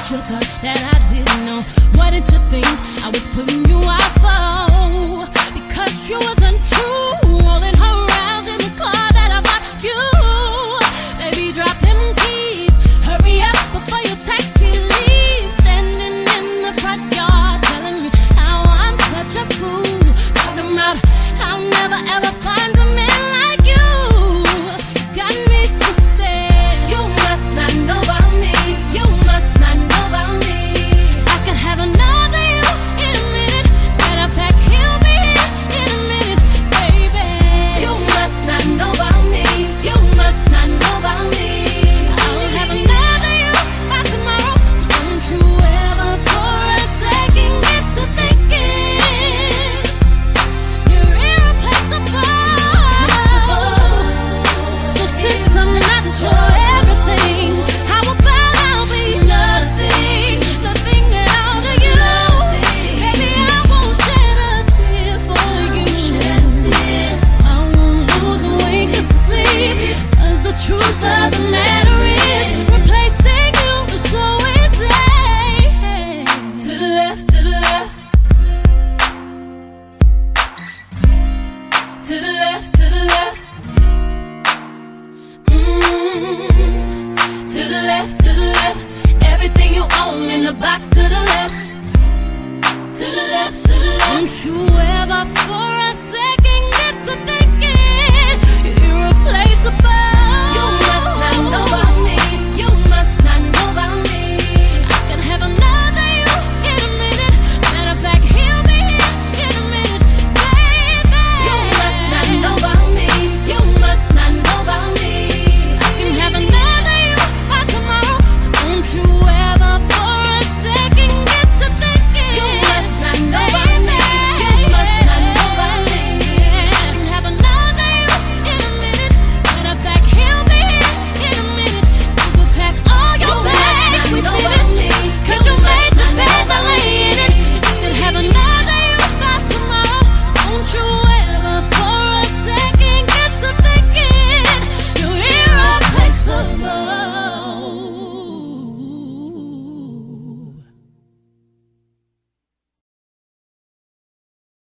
you thought that I didn't know. What did you think I was putting you out for? Because you wasn't true, rolling her around in the car that I bought you. Baby, drop them keys, hurry up before your taxi leaves. Standing in the front yard, telling me how I'm such a fool. Talking about I'll never ever find a man like you. Got me twisted. You must not know about me. You must not know about me. I can have another you in a minute. Matter of fact, he'll be here in a minute, baby. You must not know about me. You must not know about me. I'll have another you by tomorrow. So don't you ever for a second get to thinking you're irreplaceable. So since I'm not your everything, how about I'll be nothing, nothing at all to you? Baby, I won't shed a tear for you. Shed a tear. I won't lose a wink of sleep, 'cause the truth of the matter is replacing you is so easy. To the left, to the left. To the left, to the left. To the left, to the left. Everything you own in the box to the left. To the left, to the left. Don't you ever for a second get to thinking you're irreplaceable.